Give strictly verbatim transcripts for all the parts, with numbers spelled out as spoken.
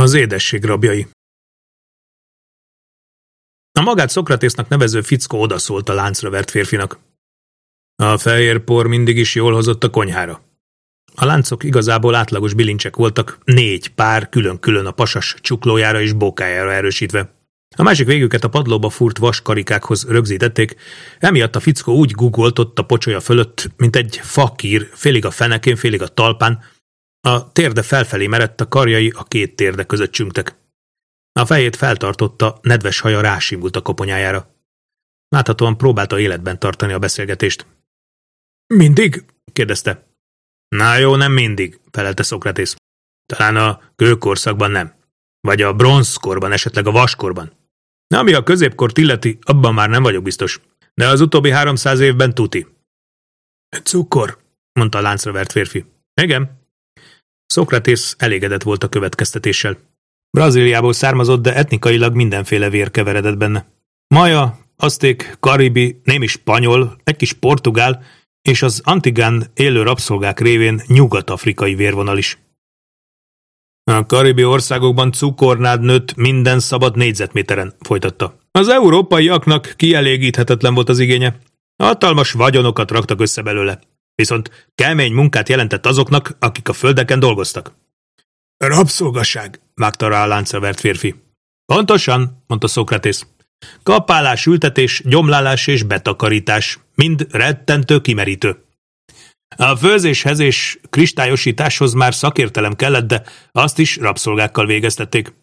Az édesség rabjai. A magát Szokratésznak nevező fickó odaszólt a láncra vert férfinak. A fehér por mindig is jól hozott a konyhára. A láncok igazából átlagos bilincsek voltak, négy pár külön-külön a pasas csuklójára és bókájára erősítve. A másik végüket a padlóba fúrt vaskarikákhoz rögzítették, emiatt a fickó úgy guggoltott a pocsolya fölött, mint egy fakír, félig a fenekén, félig a talpán. A térde felfelé merett, a karjai a két térde között csüngtek. A fejét feltartotta, nedves haja rásimult a koponyájára. Láthatóan próbálta életben tartani a beszélgetést. Mindig? kérdezte. Na jó, nem mindig, felelte Szokratész. Talán a kőkorszakban nem. Vagy a bronzkorban, esetleg a vaskorban. Ami a középkort illeti, abban már nem vagyok biztos. De az utóbbi háromszáz évben tuti. Cukor, mondta a láncra vert férfi. Igen. Szokratész elégedett volt a következtetéssel. Brazíliából származott, de etnikailag mindenféle vér keveredett benne. Maja, azték, karibi, némi spanyol, egy kis portugál, és az Antigán élő rabszolgák révén nyugat-afrikai vérvonal is. A karibi országokban cukornád nőtt minden szabad négyzetméteren, folytatta. Az európaiaknak kielégíthetetlen volt az igénye. Hatalmas vagyonokat raktak össze belőle. Viszont kemény munkát jelentett azoknak, akik a földeken dolgoztak. Rabszolgaság, vágta rá a láncra vert férfi. Pontosan, mondta Szokratész. Kapálás, ültetés, gyomlálás és betakarítás, mind rettentő kimerítő. A főzéshez és kristályosításhoz már szakértelem kellett, de azt is rabszolgákkal végeztették.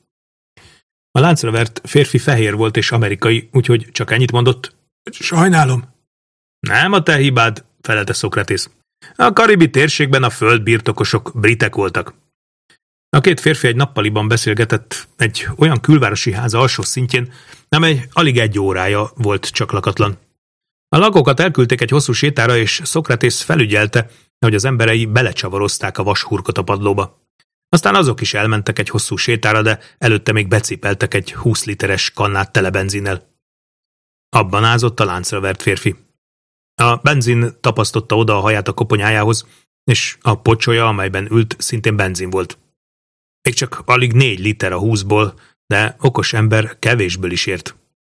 A láncra vert férfi fehér volt és amerikai, úgyhogy csak ennyit mondott. Sajnálom. Nem a te hibád, felelte Szokratész. A karibi térségben a földbirtokosok britek voltak. A két férfi egy nappaliban beszélgetett egy olyan külvárosi ház alsó szintjén, amely alig egy órája volt csak lakatlan. A lakókat elküldték egy hosszú sétára, és Szokratész felügyelte, hogy az emberei belecsavarozták a vashurkot a padlóba. Aztán azok is elmentek egy hosszú sétára, de előtte még becipeltek egy húsz literes kannát tele benzinnel. Abban ázott a láncra vert férfi. A benzin tapasztotta oda a haját a koponyájához, és a pocsolya, amelyben ült, szintén benzin volt. Még csak alig négy liter a húszból, de okos ember kevésből is ért.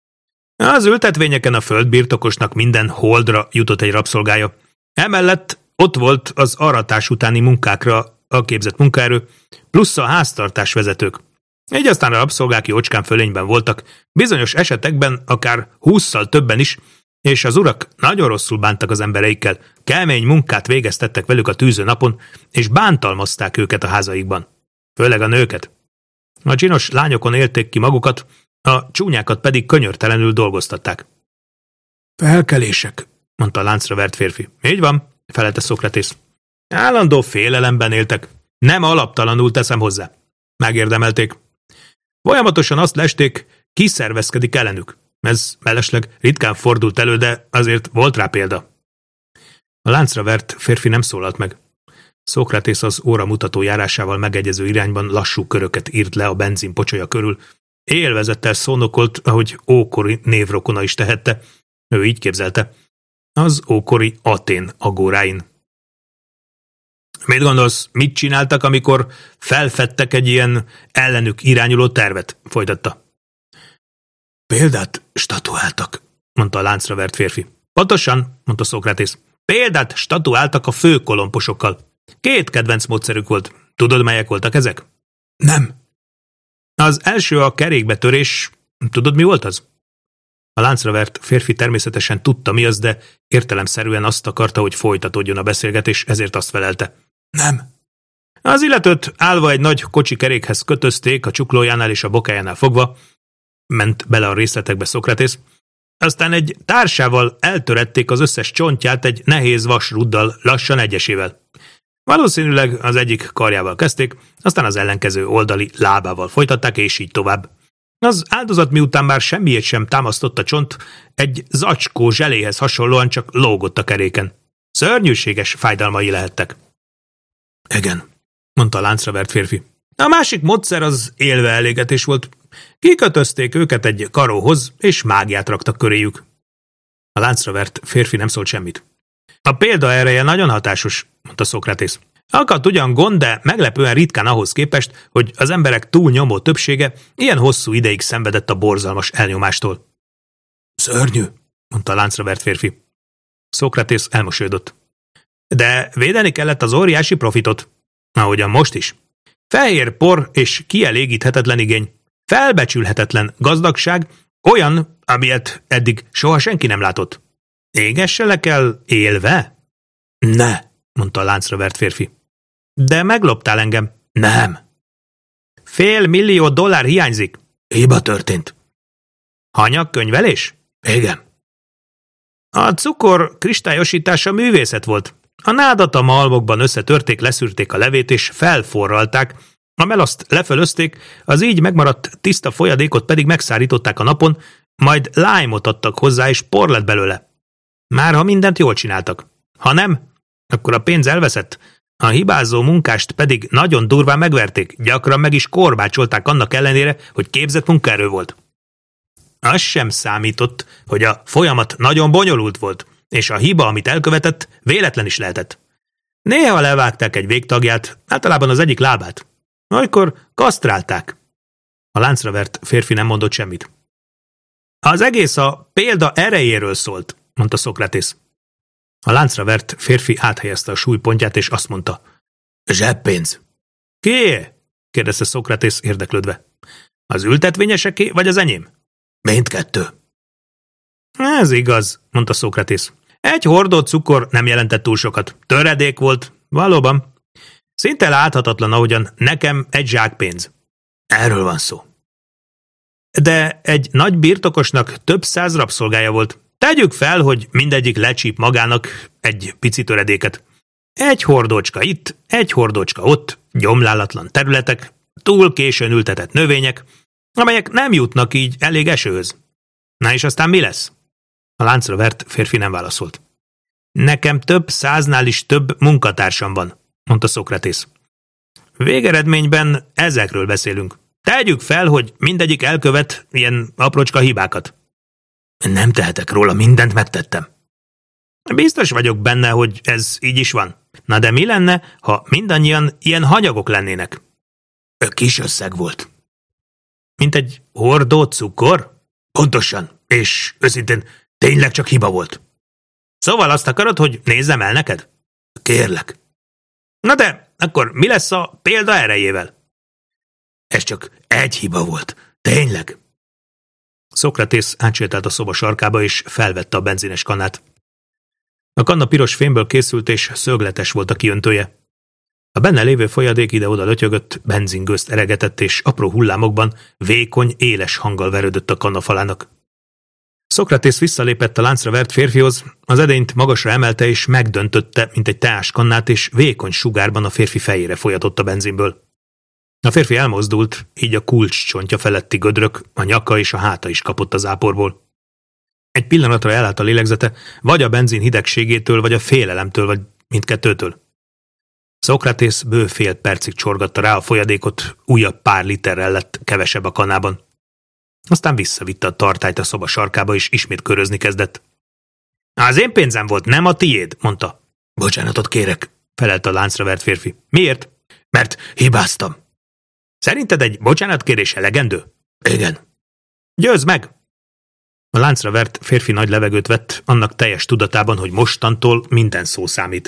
Az ültetvényeken a földbirtokosnak minden holdra jutott egy rabszolgája. Emellett ott volt az aratás utáni munkákra a képzett munkaerő, plusz a háztartás vezetők. Így aztán a rabszolgák jócskán fölényben voltak, bizonyos esetekben akár hússzal többen is, és az urak nagyon rosszul bántak az embereikkel, kemény munkát végeztettek velük a tűző napon, és bántalmazták őket a házaikban. Főleg a nőket. A csinos lányokon élték ki magukat, a csúnyákat pedig könyörtelenül dolgoztatták. Felkelések, mondta a láncra vert férfi. Így van, felelte Szokratész. Állandó félelemben éltek. Nem alaptalanul teszem hozzá. Megérdemelték. Folyamatosan azt lesték, ki szervezkedik ellenük. Ez mellesleg ritkán fordult elő, de azért volt rá példa. A láncra vert férfi nem szólalt meg. Szokratész az óramutató járásával megegyező irányban lassú köröket írt le a benzinpocsolya körül. Élvezettel szónokolt, ahogy ókori névrokona is tehette. Ő így képzelte. Az ókori Atén agóráin. Mit gondolsz, mit csináltak, amikor felfedtek egy ilyen ellenük irányuló tervet? Folytatta. Példát statuáltak, mondta a láncra vert férfi. Pontosan, mondta Szokratész. Példát statuáltak a főkolomposokkal. Két kedvenc módszerük volt. Tudod, melyek voltak ezek? Nem. Az első a kerékbetörés. Tudod, mi volt az? A láncra vert férfi természetesen tudta, mi az, de értelemszerűen azt akarta, hogy folytatódjon a beszélgetés, ezért azt felelte. Nem. Az illetőt állva egy nagy kocsi kerékhez kötözték, a csuklójánál és a bokájánál fogva, ment bele a részletekbe Szokratész, aztán egy társával eltörették az összes csontját egy nehéz vasruddal, lassan egyesével. Valószínűleg az egyik karjával kezdték, aztán az ellenkező oldali lábával folytatták, és így tovább. Az áldozat miután már semmiét sem támasztott a csont, egy zacskó zseléhez hasonlóan csak lógott a keréken. Szörnyűséges fájdalmai lehettek. Igen, mondta a láncra vert férfi. A másik módszer az élve elégetés volt. Kikötözték őket egy karóhoz, és mágiát raktak köréjük. A láncra vert férfi nem szólt semmit. A példa ereje nagyon hatásos, mondta Szokratész. Akadt ugyan gond, de meglepően ritkán ahhoz képest, hogy az emberek túlnyomó többsége ilyen hosszú ideig szenvedett a borzalmas elnyomástól. Szörnyű, mondta a láncra vert férfi. Szokratész elmosolyodott. De védeni kellett az óriási profitot, ahogyan most is. Fehér por és kielégíthetetlen igény, felbecsülhetetlen gazdagság, olyan, amilyet eddig soha senki nem látott. Égesse le kell élve? Ne, mondta a láncra vert férfi. De megloptál engem. Nem. Fél millió dollár hiányzik. Hiba történt. Hanyag könyvelés? Igen. A cukor kristályosítása művészet volt. A nádat a malmokban összetörték, leszűrték a levét és felforralták, a melaszt lefölözték, az így megmaradt tiszta folyadékot pedig megszárították a napon, majd lime-ot adtak hozzá és por lett belőle. Márha mindent jól csináltak. Ha nem, akkor a pénz elveszett, a hibázó munkást pedig nagyon durván megverték, gyakran meg is korbácsolták annak ellenére, hogy képzett munkaerő volt. Az sem számított, hogy a folyamat nagyon bonyolult volt, és a hiba, amit elkövetett, véletlen is lehetett. Néha levágták egy végtagját, általában az egyik lábát. Olykor kasztrálták. A láncra vert férfi nem mondott semmit. Az egész a példa erejéről szólt, mondta Szokratész. A láncra vert férfi áthelyezte a súlypontját, és azt mondta. Zseppénz. Kié? kérdezte Szokratész érdeklődve. Az ültetvényeseké, vagy az enyém? Mindkettő. Ez igaz, mondta Szokratész. Egy hordó cukor nem jelentett túl sokat. Töredék volt, valóban. Szinte láthatatlan, ahogyan nekem egy zsák pénz. Erről van szó. De egy nagy birtokosnak több száz rabszolgája volt. Tegyük fel, hogy mindegyik lecsíp magának egy pici töredéket. Egy hordócska itt, egy hordócska ott, gyomlálatlan területek, túl későn ültetett növények, amelyek nem jutnak így elég esőhöz. Na és aztán mi lesz? A láncra vert férfi nem válaszolt. Nekem több száznál is több munkatársam van, mondta Szokratész. Végeredményben ezekről beszélünk. Tegyük fel, hogy mindegyik elkövet ilyen aprócska hibákat. Nem tehetek róla, mindent megtettem. Biztos vagyok benne, hogy ez így is van. Na de mi lenne, ha mindannyian ilyen hanyagok lennének? Kis összeg volt. Mint egy hordó cukor? Pontosan, és őszintén tényleg csak hiba volt. Szóval azt akarod, hogy nézzem el neked? Kérlek. Na de, akkor mi lesz a példa erejével? Ez csak egy hiba volt. Tényleg. Szokratész átsétált a szoba sarkába, és felvette a benzines kannát. A kanna piros fémből készült, és szögletes volt a kiöntője. A benne lévő folyadék ide-oda lötyögött, benzingőzt eregetett, és apró hullámokban vékony, éles hanggal verődött a kanna falának. Szokratész visszalépett a láncra vert férfihoz, az edényt magasra emelte, és megdöntötte, mint egy teáskannát, és vékony sugárban a férfi fejére folyatott a benzinből. A férfi elmozdult, így a kulcscsontja feletti gödrök, a nyaka és a háta is kapott az áporból. Egy pillanatra elállt a lélegzete, vagy a benzin hidegségétől, vagy a félelemtől, vagy mindkettőtől. Szokratész bő fél percig csorgatta rá a folyadékot, újabb pár literrel lett kevesebb a kannában. Aztán visszavitte a tartályt a szoba sarkába, és ismét körözni kezdett. Az én pénzem volt, nem a tiéd, mondta. Bocsánatot kérek, felelt a láncra vert férfi. Miért? Mert hibáztam. Szerinted egy bocsánatkérés elegendő? Igen. Győzd meg! A láncra vert férfi nagy levegőt vett, annak teljes tudatában, hogy mostantól minden szó számít.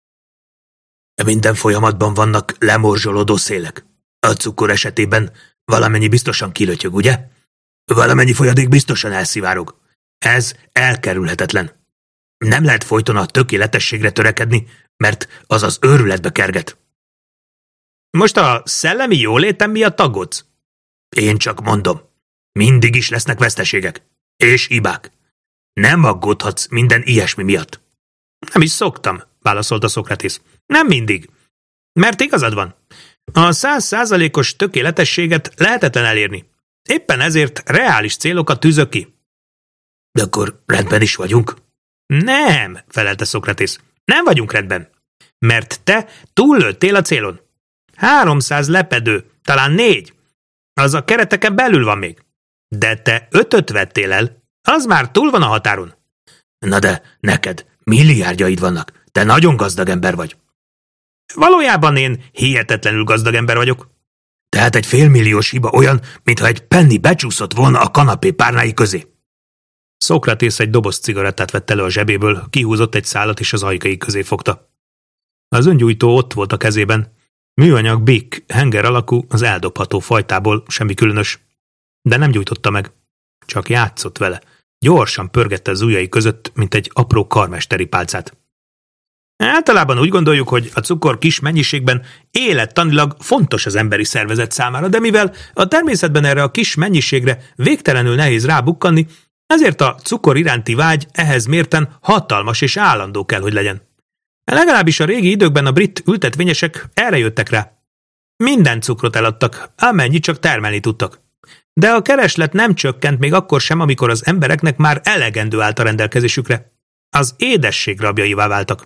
Minden folyamatban vannak lemorzsolódó szélek. A cukor esetében valamennyi biztosan kilötyög, ugye? Valamennyi folyadék biztosan elszivárog. Ez elkerülhetetlen. Nem lehet folyton a tökéletességre törekedni, mert az az őrületbe kerget. Most a szellemi jólétem miatt aggódsz? Én csak mondom. Mindig is lesznek veszteségek. És hibák. Nem aggódhatsz minden ilyesmi miatt. Nem is szoktam, válaszolta Szokratész. Nem mindig. Mert igazad van. A száz százalékos tökéletességet lehetetlen elérni. Éppen ezért reális célokat tűzök ki. De akkor rendben is vagyunk? Nem, felelte Szokratész. Nem vagyunk rendben. Mert te túllőttél a célon. Háromszáz lepedő, talán négy. Az a kereteken belül van még. De te ötöt vettél el, az már túl van a határon. Na de neked milliárdjaid vannak. Te nagyon gazdag ember vagy. Valójában én hihetetlenül gazdag ember vagyok. Tehát egy félmilliós hiba olyan, mintha egy penny becsúszott volna a kanapé párnái közé. Szókratész egy doboz cigarettát vett elő a zsebéből, kihúzott egy szálat és az ajkai közé fogta. Az öngyújtó ott volt a kezében. Műanyag Bic, henger alakú, az eldobható fajtából, semmi különös. De nem gyújtotta meg. Csak játszott vele. Gyorsan pörgette az ujjai között, mint egy apró karmesteri pálcát. Általában úgy gondoljuk, hogy a cukor kis mennyiségben élettanilag fontos az emberi szervezet számára, de mivel a természetben erre a kis mennyiségre végtelenül nehéz rábukkanni, ezért a cukor iránti vágy ehhez mérten hatalmas és állandó kell, hogy legyen. Legalábbis a régi időkben a brit ültetvényesek erre jöttek rá. Minden cukrot eladtak, amennyit csak termelni tudtak. De a kereslet nem csökkent még akkor sem, amikor az embereknek már elegendő állt a rendelkezésükre. Az édesség rabjaivá váltak.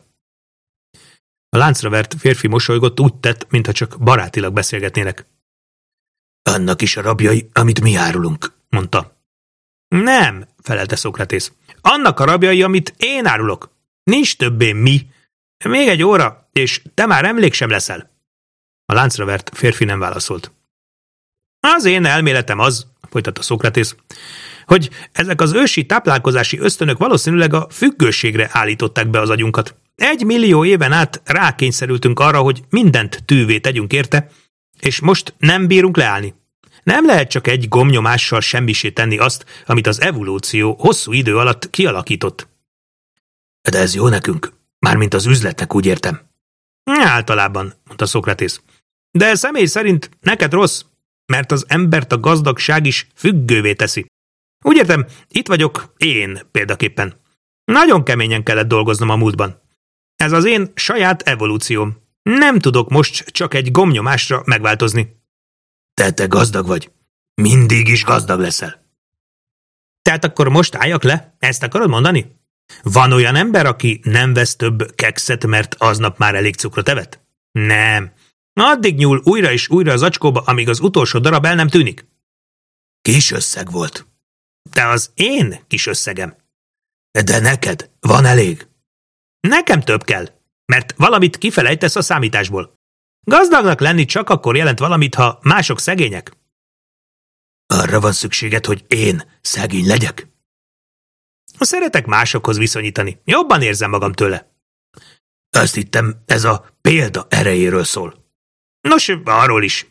A láncra vert férfi mosolygott, úgy tett, mintha csak barátilag beszélgetnének. Annak is a rabjai, amit mi árulunk, mondta. Nem, felelte Szókratész. Annak a rabjai, amit én árulok. Nincs többé mi. Még egy óra, és te már emlék sem leszel. A láncra vert férfi nem válaszolt. Az én elméletem az, folytatta Szókratész, hogy ezek az ősi táplálkozási ösztönök valószínűleg a függőségre állították be az agyunkat. Egy millió éven át rákényszerültünk arra, hogy mindent tűvé tegyünk érte, és most nem bírunk leállni. Nem lehet csak egy gombnyomással semmisé tenni azt, amit az evolúció hosszú idő alatt kialakított. De ez jó nekünk, mármint az üzletnek, úgy értem. Általában, mondta Szókratész. De személy szerint neked rossz, mert az embert a gazdagság is függővé teszi. Úgy értem, itt vagyok én példaképpen. Nagyon keményen kellett dolgoznom a múltban. Ez az én saját evolúcióm. Nem tudok most csak egy gombnyomásra megváltozni. Te, te gazdag vagy. Mindig is gazdag leszel. Tehát akkor most álljak le? Ezt akarod mondani? Van olyan ember, aki nem vesz több kekszet, mert aznap már elég cukrot evett? Nem. Addig nyúl újra és újra az zacskóba, amíg az utolsó darab el nem tűnik. Kis összeg volt. De az én kis összegem. De neked van elég. Nekem több kell, mert valamit kifelejtesz a számításból. Gazdagnak lenni csak akkor jelent valamit, ha mások szegények. Arra van szükséged, hogy én szegény legyek? Szeretek másokhoz viszonyítani. Jobban érzem magam tőle. Azt hittem, ez a példa erejéről szól. Nos, arról is.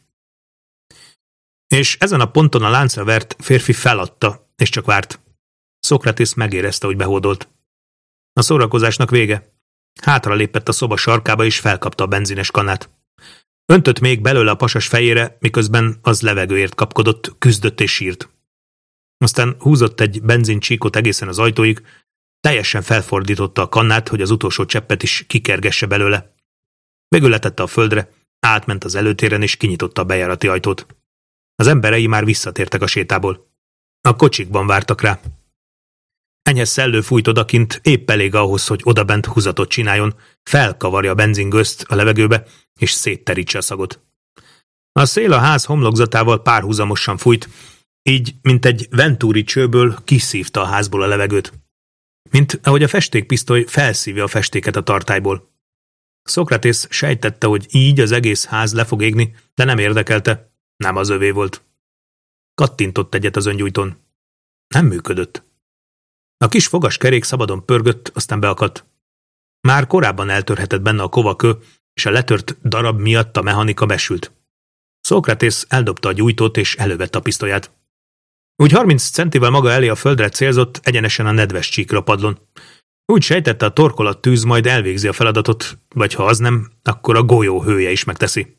És ezen a ponton a láncra vert férfi feladta, és csak várt. Szókratész megérezte, hogy behódolt. A szórakozásnak vége. Hátra lépett a szoba sarkába, és felkapta a benzines kannát. Öntött még belőle a pasas fejére, miközben az levegőért kapkodott, küzdött és sírt. Aztán húzott egy benzincsíkot egészen az ajtóig, teljesen felfordította a kannát, hogy az utolsó cseppet is kikergesse belőle. Végül letette a földre, átment az előtéren, és kinyitotta a bejárati ajtót. Az emberei már visszatértek a sétából. A kocsikban vártak rá. Enyhe szellő fújt odakint, épp elég ahhoz, hogy odabent húzatot csináljon, felkavarja a benzingőzt a levegőbe, és szétterítse a szagot. A szél a ház homlokzatával párhuzamosan fújt, így, mint egy ventúri csőből kiszívta a házból a levegőt. Mint ahogy a festékpisztoly felszívja a festéket a tartályból. Szókratész sejtette, hogy így az egész ház le fog égni, de nem érdekelte, nem az övé volt. Kattintott egyet az öngyújtón. Nem működött. A kis fogaskerék szabadon pörgött, aztán beakadt. Már korábban eltörhetett benne a kovakő, és a letört darab miatt a mechanika besült. Szókratész eldobta a gyújtót, és elővette a pisztolyát. Úgy harminc centivel maga elé a földre célzott, egyenesen a nedves csíkra padlon. Úgy sejtette, a torkolat tűz majd elvégzi a feladatot, vagy ha az nem, akkor a golyó hője is megteszi.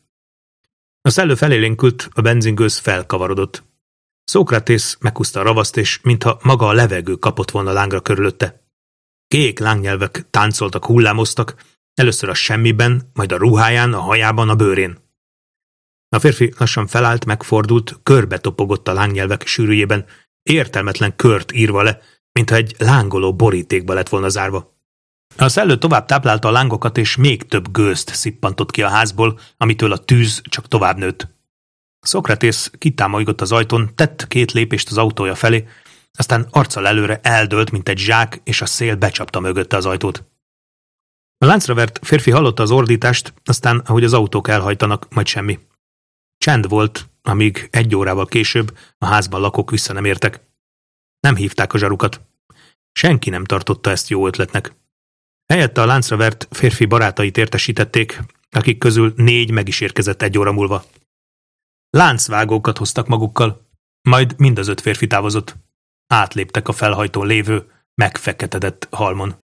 A szellő felélénkült, a benzingőz felkavarodott. Szókratész meghúzta a ravaszt, és mintha maga a levegő kapott volna lángra körülötte. Kék lángnyelvek táncoltak, hullámoztak, először a semmiben, majd a ruháján, a hajában, a bőrén. A férfi lassan felállt, megfordult, körbe topogott a lángnyelvek sűrűjében, értelmetlen kört írva le, mintha egy lángoló borítékba lett volna zárva. A szellő tovább táplálta a lángokat, és még több gőzt szippantott ki a házból, amitől a tűz csak tovább nőtt. Szókratész kitámolygott az ajtón, tett két lépést az autója felé, aztán arccal előre eldőlt, mint egy zsák, és a szél becsapta mögötte az ajtót. A láncra vert férfi hallotta az ordítást, aztán, ahogy az autók elhajtanak, majd semmi. Csend volt, amíg egy órával később a házban lakók vissza nem értek. Nem hívták a zsarukat. Senki nem tartotta ezt jó ötletnek. Helyette a láncra vert férfi barátait értesítették, akik közül négy meg is érkezett egy óra múlva. Láncvágókat hoztak magukkal, majd mind az öt férfi távozott. Átléptek a felhajtón lévő, megfeketedett halmon.